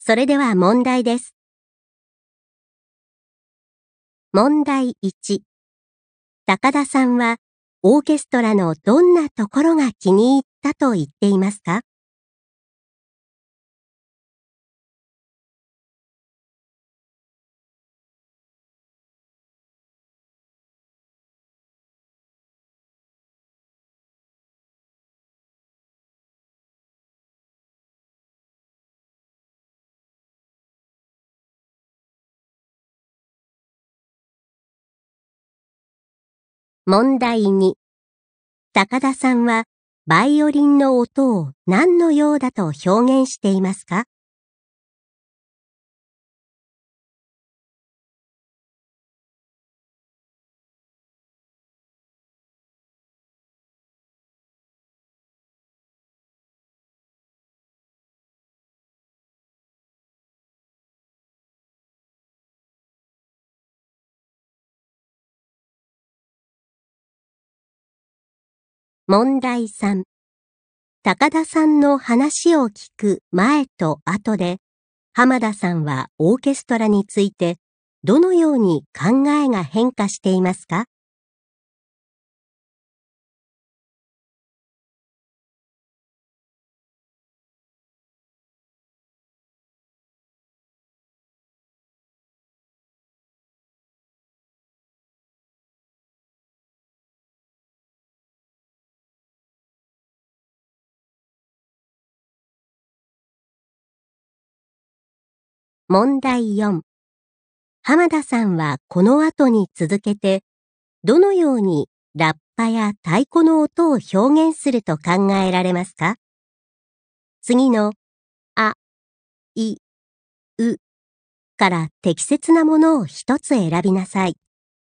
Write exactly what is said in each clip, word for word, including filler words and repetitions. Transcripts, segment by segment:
それでは問題です。問題いち。高田さんはオーケストラのどんなところが気に入ったと言っていますか？問題に。高田さんはバイオリンの音を何のようだと表現していますか？問題さん。高田さんの話を聞く前と後で、浜田さんはオーケストラについてどのように考えが変化していますか？問題よん。浜田さんはこの後に続けて、どのようにラッパや太鼓の音を表現すると考えられますか？次のあ、い、うから適切なものを一つ選びなさい。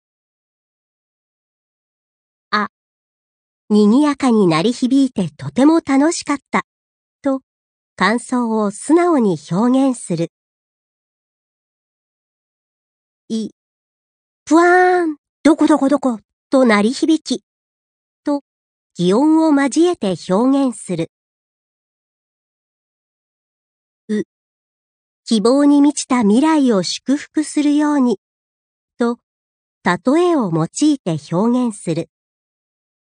あ、賑やかに鳴り響いてとても楽しかったと感想を素直に表現する。い、ぷわーん、どこどこどこと鳴り響きと擬音を交えて表現する。う、希望に満ちた未来を祝福するようにと例えを用いて表現する。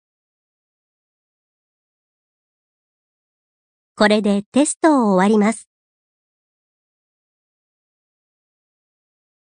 これでテストを終わります。